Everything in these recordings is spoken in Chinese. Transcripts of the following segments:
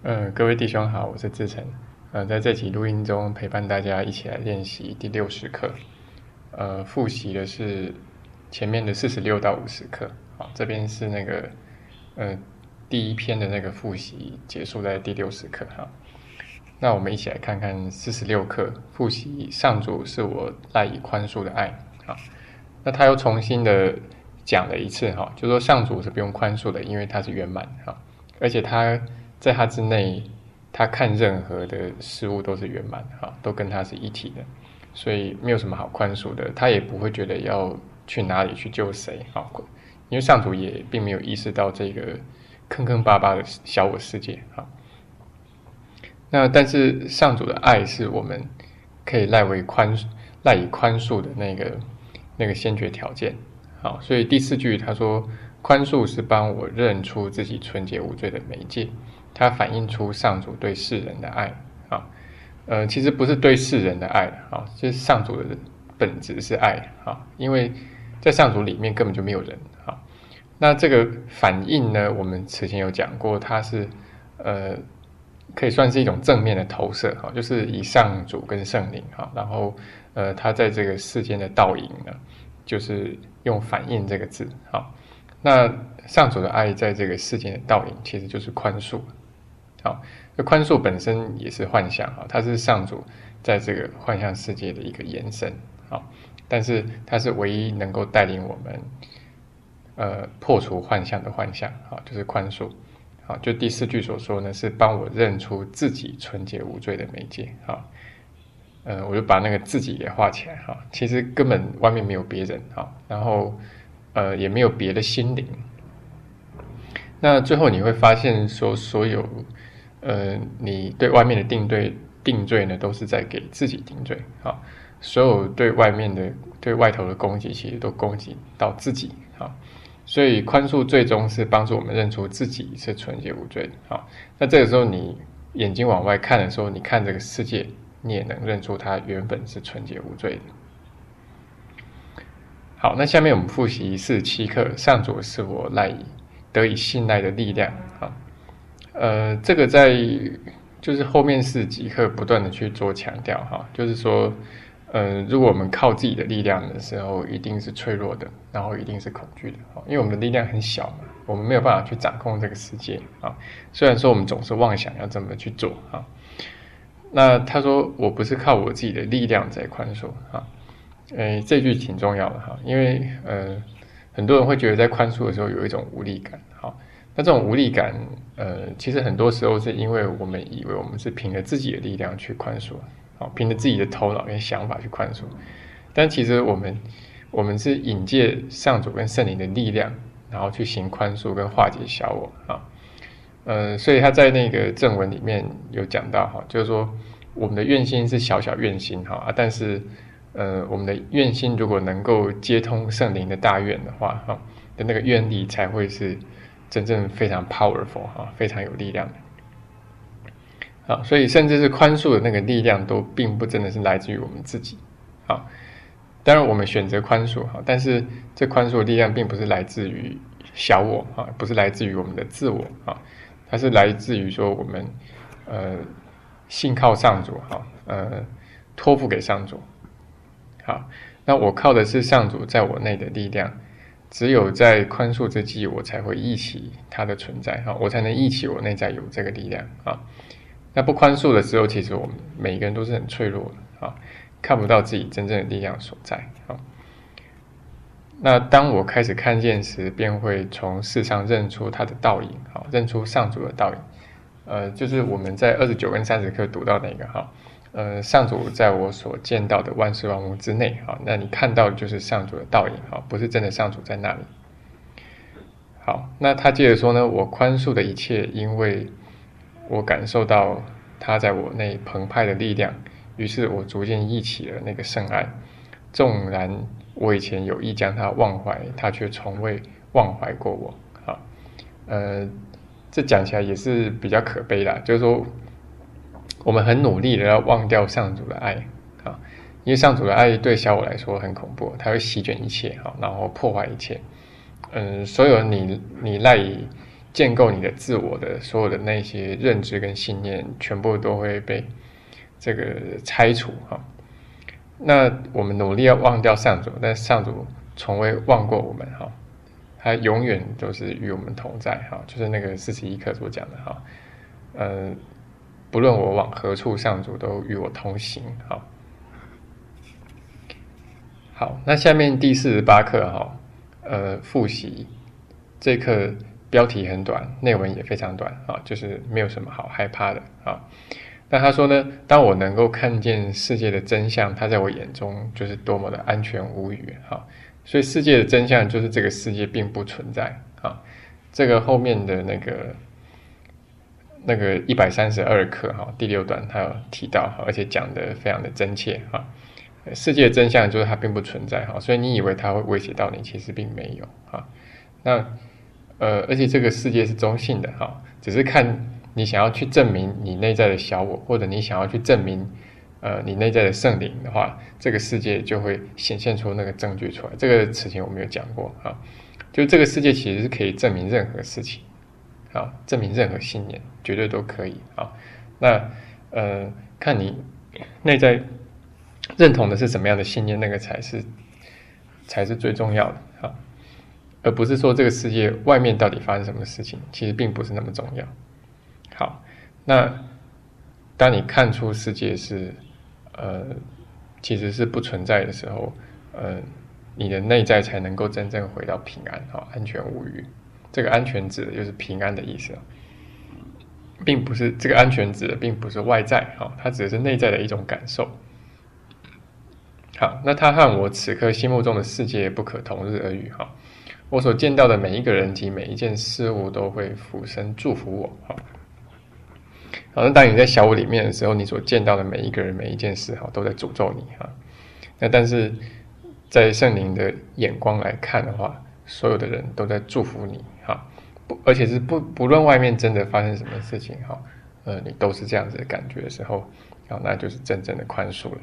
各位弟兄好，我是志成。在这期录音中陪伴大家一起来练习第60课。复习的是前面的46到50课。好，这边是那个第一篇的那个复习结束在第60课。哈，那我们一起来看看46课复习上主是我赖以宽恕的爱。好，那他又重新的讲了一次哈，就说上主是不用宽恕的，因为他是圆满哈，而且他在他之内，他看任何的事物都是圆满哈，都跟他是一体的，所以没有什么好宽恕的，他也不会觉得要去哪里去救谁哈，因为上主也并没有意识到这个坑坑巴巴的小我世界哈。那但是上主的爱是我们可以赖以宽恕的那个先决条件。好，所以第4句他说，宽恕是帮我认出自己纯洁无罪的媒介，它反映出上主对世人的爱。其实不是对世人的爱啊，就是上主的本质是爱啊，因为在上主里面根本就没有人啊。那这个反应呢，我们之前有讲过，它是可以算是一种正面的投射哈，就是以上主跟圣灵哈，然后它在这个世间的倒影呢，就是用反应这个字哈。那上主的爱在这个世间的倒影，其实就是宽恕。好，宽恕本身也是幻象啊，它是上主在这个幻象世界的一个延伸啊，但是它是唯一能够带领我们破除幻象的幻象啊，就是宽恕。好，就第4句所说呢，是帮我认出自己纯洁无罪的媒介啊。我就把那个自己给画起来哈，其实根本外面没有别人哈，然后也没有别的心灵。那最后你会发现说，所有你对外面的定罪呢，都是在给自己定罪啊。所有对外头的攻击，其实都攻击到自己啊。所以宽恕最终是帮助我们认出自己是纯洁无罪的啊。那这个时候你眼睛往外看的时候，你看这个世界，你也能认出它原本是纯洁无罪的。好，那下面我们复习47课，上主是我得以信赖的力量啊。这个在就是后面4几课不断的去做强调哈，就是说，如果我们靠自己的力量的时候，一定是脆弱的，然后一定是恐惧的，因为我们的力量很小嘛，我们没有办法去掌控这个世界啊。虽然说我们总是妄想要这么去做啊。那他说我不是靠我自己的力量在宽恕啊，这句挺重要的哈，因为很多人会觉得在宽恕的时候有一种无力感，好，那这种无力感其实很多时候是因为我们以为我们是凭着自己的力量去宽恕，好，凭着自己的头脑跟想法去宽恕，但其实我们是引借上主跟圣灵的力量，然后去行宽恕跟化解小我啊。所以他在那个正文里面有讲到哈，就是说我们的愿心是小小愿心哈，但是我们的愿心如果能够接通圣灵的大愿的话哈，的那个愿力才会是真正非常 powerful 哈，非常有力量的。好，所以甚至是宽恕的那个力量都并不真的是来自于我们自己。好，当然我们选择宽恕哈，但是这宽恕的力量并不是来自于小我啊，不是来自于我们的自我啊，它是来自于说我们信靠上主哈，托付给上主。好，那我靠的是上主在我内的力量，只有在宽恕之际，我才会忆起它的存在哈，我才能忆起我内在有这个力量啊。那不宽恕的时候，其实我们每一个人都是很脆弱的啊，看不到自己真正的力量所在啊。那当我开始看见时，便会从世上认出它的倒影，好，认出上主的倒影。就是我们在29跟30课读到那个哈，上主在我所见到的万事万物之内，好，那你看到的就是上主的倒影，好，不是真的上主在那里。好，那他接着说呢，我宽恕的一切，因为我感受到他在我内澎湃的力量，于是我逐渐忆起了那个圣爱。纵然我以前有意将他忘怀，他却从未忘怀过我。好，这讲起来也是比较可悲啦，就是说我们很努力的要忘掉上主的爱啊，因为上主的爱对小我来说很恐怖，它会席卷一切，然后破坏一切。所有你赖以建构你的自我的所有的那些认知跟信念，全部都会被这个拆除哈。那我们努力要忘掉上主，但上主从未忘过我们哈，他永远都是与我们同在哈，就是那个41课所讲的哈，不论我往何处，上主都与我同行哈。好，那下面第48课哈，复习这课标题很短，内文也非常短啊，就是没有什么好害怕的啊。那他说呢，当我能够看见世界的真相，它在我眼中就是多么的安全无虞啊。所以世界的真相就是这个世界并不存在啊。这个后面的那个132课哈，第6段他有提到，而且讲得非常的真切啊。世界的真相就是它并不存在哈，所以你以为它会威胁到你，其实并没有啊。那而且这个世界是中性的哈，只是看你想要去证明你内在的小我，或者你想要去证明你内在的圣灵的话，这个世界就会显现出那个证据出来。这个之前我们有讲过啊，就这个世界其实是可以证明任何事情啊，证明任何信念，绝对都可以啊。那看你内在认同的是什么样的信念，那个才是最重要的啊，而不是说这个世界外面到底发生什么事情，其实并不是那么重要。好，那当你看出世界是其实是不存在的时候，你的内在才能够真正回到平安啊，安全无虞。这个安全指的就是平安的意思，并不是这个安全指的并不是外在啊，它指的是内在的一种感受。好，那他和我此刻心目中的世界不可同日而语哈。我所见到的每一个人及每一件事物都会俯身祝福我哈。好，那当你在小我里面的时候，你所见到的每一个人、每一件事哈，都在诅咒你哈。那但是在圣灵的眼光来看的话，所有的人都在祝福你哈，而且是不论外面真的发生什么事情哈，你都是这样子的感觉的时候，好，那就是真正的宽恕了。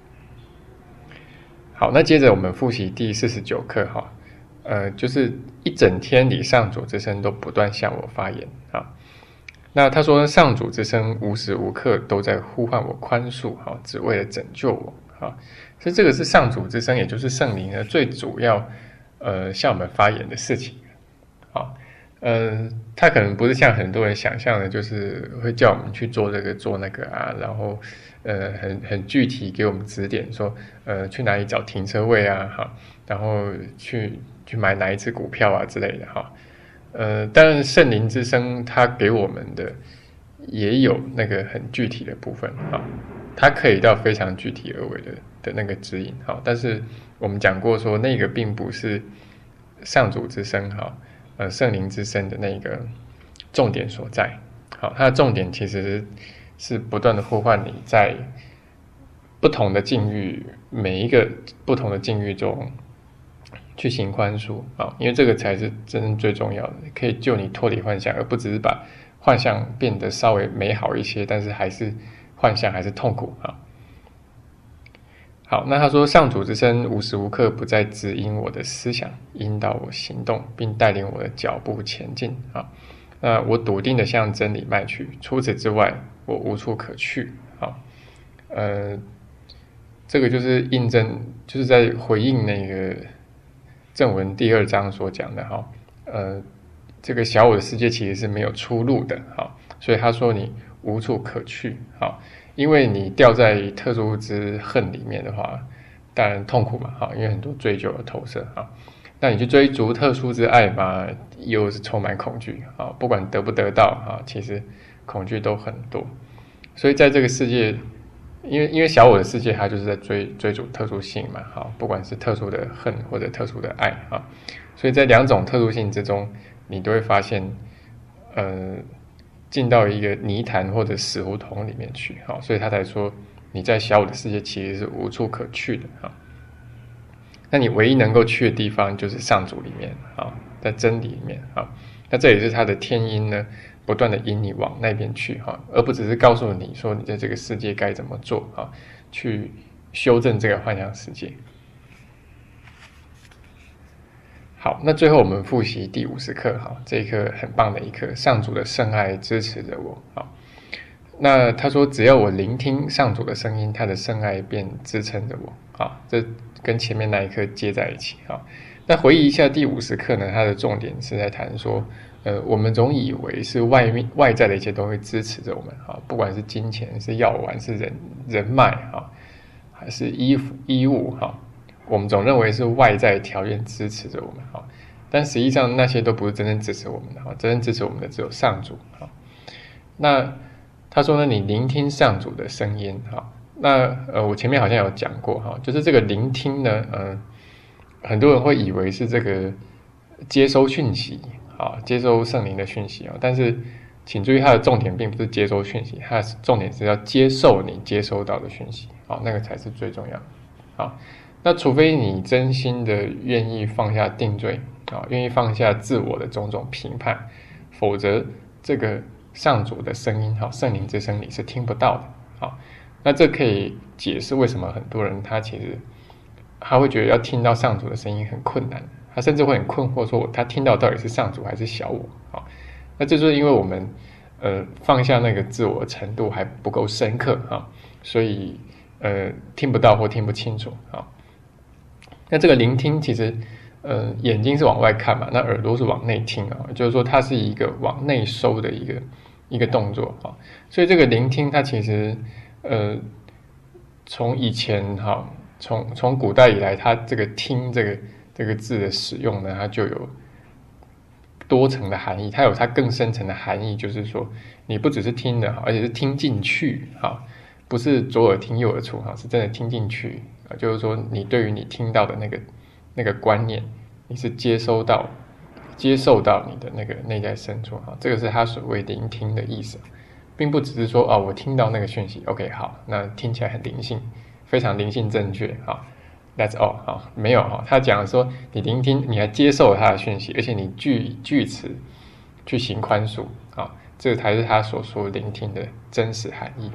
好，那接着我们复习第49课哈，就是一整天里上主之声都不断向我发言啊。那他说上主之声无时无刻都在呼唤我宽恕哈，只为了拯救我啊。所以这个是上主之声，也就是圣灵呢最主要向我们发言的事情啊。他可能不是像很多人想象的，就是会叫我们去做这个做那个啊，然后很具体给我们指点说去哪里找停车位啊哈，然后去买哪一只股票啊之类的哈。当然圣灵之声他给我们的也有那个很具体的部分哈，它可以到非常具体而为的那个指引哈，但是我们讲过说那个并不是上主之声哈。圣灵之声的那个重点所在，好，它的重点其实是不断的呼唤你在不同的境遇，每一个不同的境遇中去行宽恕啊，因为这个才是真正最重要的，可以救你脱离幻象，而不只是把幻象变得稍微美好一些，但是还是幻象，还是痛苦啊。好，那他说上主之声无时无刻不在指引我的思想，引导我行动，并带领我的脚步前进啊。那我笃定的向真理迈去，除此之外我无处可去啊。这个就是印证，就是在回应那个正文第2章所讲的哈。这个小我的世界其实是没有出路的哈，所以他说你无处可去哈。因为你掉在特殊之恨里面的话，当然痛苦嘛，哈，因为很多追究的投射啊。那你去追逐特殊之爱嘛，又是充满恐惧啊，不管得不得到啊，其实恐惧都很多。所以在这个世界，因为小我的世界，它就是在追逐特殊性嘛，哈，不管是特殊的恨或者特殊的爱啊，所以在两种特殊性之中，你都会发现，进到一个泥潭或者死胡同里面去，所以他才说你在小我的世界其实是无处可去的哈。那你唯一能够去的地方就是上主里面啊，在真理里面啊。那这也是他的天音呢，不断的引你往那边去哈，而不只是告诉你说你在这个世界该怎么做啊，去修正这个幻想世界。 好，那最后我们复习第50课，哈，这一课很棒的一课，上主的圣爱支持着我，好。那他说，只要我聆听上主的声音，他的圣爱便支撑着我，好，这跟前面那一课接在一起，好。那回忆一下第50课呢，它的重点是在谈说，我们总以为是外在的一些东西支持着我们，啊，不管是金钱、是药丸、是人脉，啊，还是衣物，哈，我们总认为是外在条件支持着我们，哈，但实际上那些都不是真正支持我们的，哈，真正支持我们的只有上主，哈。那他说呢，你聆听上主的声音，哈，那我前面好像有讲过，哈，就是这个聆听呢，很多人会以为是这个接收讯息，啊，接收圣灵的讯息啊，但是请注意，它的重点并不是接收讯息，它的重点是要接受你接收到的讯息，啊，那个才是最重要的，啊，那除非你真心的愿意放下定罪，啊，愿意放下自我的种种评判，否则这个上主的声音，好，圣灵之声你是听不到的，好，那这可以解释为什么很多人他其实他会觉得要听到上主的声音很困难，他甚至会很困惑，说他听到到底是上主还是小我，好，那这就是因为我们放下那个自我的程度还不够深刻，哈，所以听不到或听不清楚，好，那这个聆听其实眼睛是往外看嘛，那耳朵是往内听啊，就是说它是一个往内收的一个动作啊，所以这个聆听它其实从以前哈，从古代以来，它这个听这个字的使用呢，它就有多层的含义，它有它更深层的含义，就是说你不只是听的，而且是听进去哈，不是左耳听右耳出哈，是真的听进去啊，就是说你对于你听到的那个观念，你是接受到你的那个内在深处哈，这个是他所谓聆听的意思，并不只是说我听到那个讯息 ，OK 好，那听起来很灵性，非常灵性正确哈 ，That's all 哈，没有哈，他讲说你聆听，你还接受他的讯息，而且你据此去行宽恕啊，这才是他所说聆听的真实含义。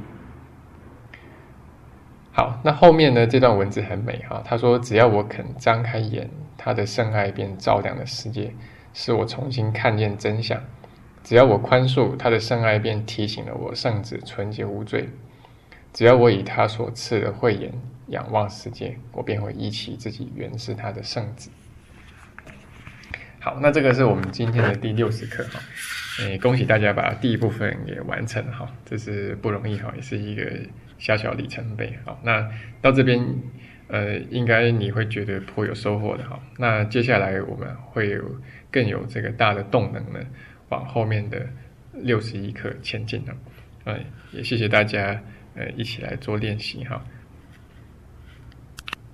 好，那后面呢？这段文字很美哈。他说：“只要我肯张开眼，他的圣爱便照亮了世界，使我重新看见真相。只要我宽恕，他的圣爱便提醒了我圣子纯洁无罪。只要我以他所赐的慧眼仰望世界，我便会忆起自己原是他的圣子。”好，那这个是我们今天的第60课哈。恭喜大家把第一部分也完成哈，这是不容易哈，也是一个小小里程碑。好，那到这边应该你会觉得颇有收获的哈。那接下来我们会更有这个大的动能呢，往后面的61课前进了。也谢谢大家一起来做练习哈。